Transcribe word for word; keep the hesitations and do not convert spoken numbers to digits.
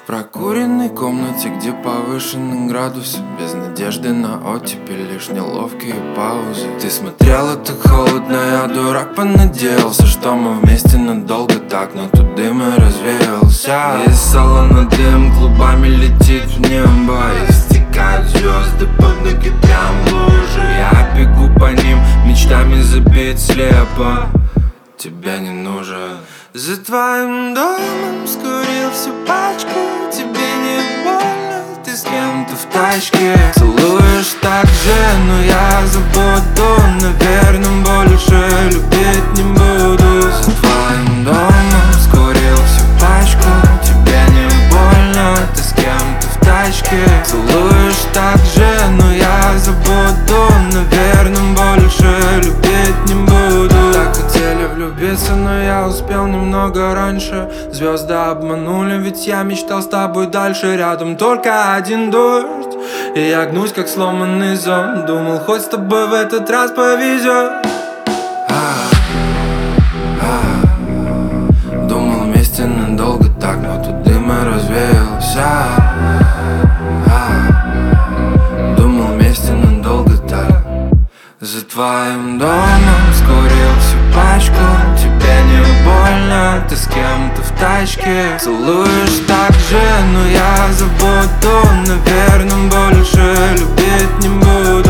прокуренной комнате, где повышенный градус, без надежды на оттепель, лишь неловкие паузы. Ты смотрела так холодно, я дурак понадеялся, что мы вместе надолго так, но тут дым и развеялся. Из салона дым клубами летит в небо, и стекают звезды под ноги прям в лужи. Я бегу по ним, мечтами забит слепо, тебя не нужен. За твоим домом скурил всю пачку, тебе не больно, ты с кем-то в тачке. Целуешь так же, но я забуду, наверное, больше любить не буду. За твоим домом скурил всю пачку, тебе не больно, ты с кем-то в тачке. Целуешь так же, но я забуду, наверное, больше любить не буду. Так хотели влюбиться, но я успел немного раньше. Звезды обманули, ведь я мечтал с тобой дальше. Рядом только один дождь, и я гнусь, как сломанный зонт. Думал, хоть с тобой в этот раз повезет. а, а, Думал, вместе надолго так, но тут дым и развеялся. а, Думал, вместе надолго так. За твоим домом скурил всю пачку, тебе не больно, ты с кем-то в тачке. Целуешь так же, но я забуду, наверное, больше любить не буду.